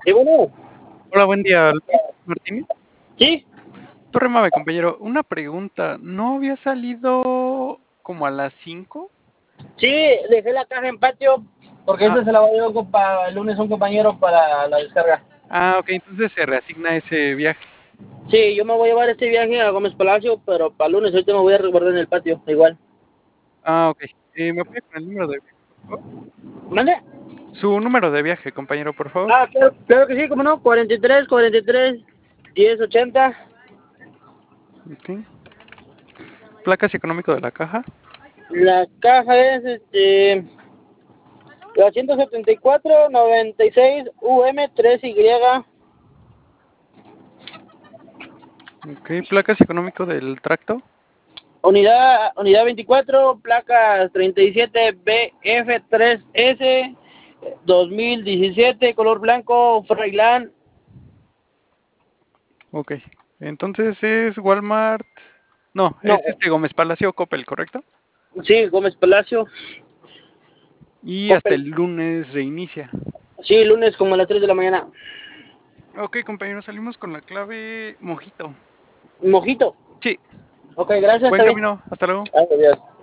Sí, bueno. Hola, buen día, Luis Martínez. Sí, Torre Mave, compañero. Una pregunta, ¿no había salido como a las 5? sí, dejé la caja en patio porque Ah, esta se la voy a llevar para el lunes a un compañero para la descarga. ok, entonces se reasigna ese viaje. Sí, yo me voy a llevar este viaje a Gómez Palacio, pero para el lunes ahorita me voy a resguardar en el patio, igual. Ok. ¿Me puede con el número de viaje, por favor? ¿Mande? Su número de viaje, compañero, por favor. Claro que sí, cómo no, 43, 1080. Ok. Placas y económico de la caja. La caja es la 174-96 UM3Y. Ok, placas y económico del tracto. Unidad 24, placa 37BF3S 2017, color blanco, Freiland. Ok. Entonces es Walmart. No, No, es Gómez Palacio Coppel, ¿correcto? sí, Gómez Palacio, Y hasta Coppel. el lunes reinicia. Sí, lunes como a las 3 de la mañana. Ok, compañero, salimos con la clave Mojito. Mojito. Sí, Ok, gracias, buen está bien. camino. Hasta luego. Adiós.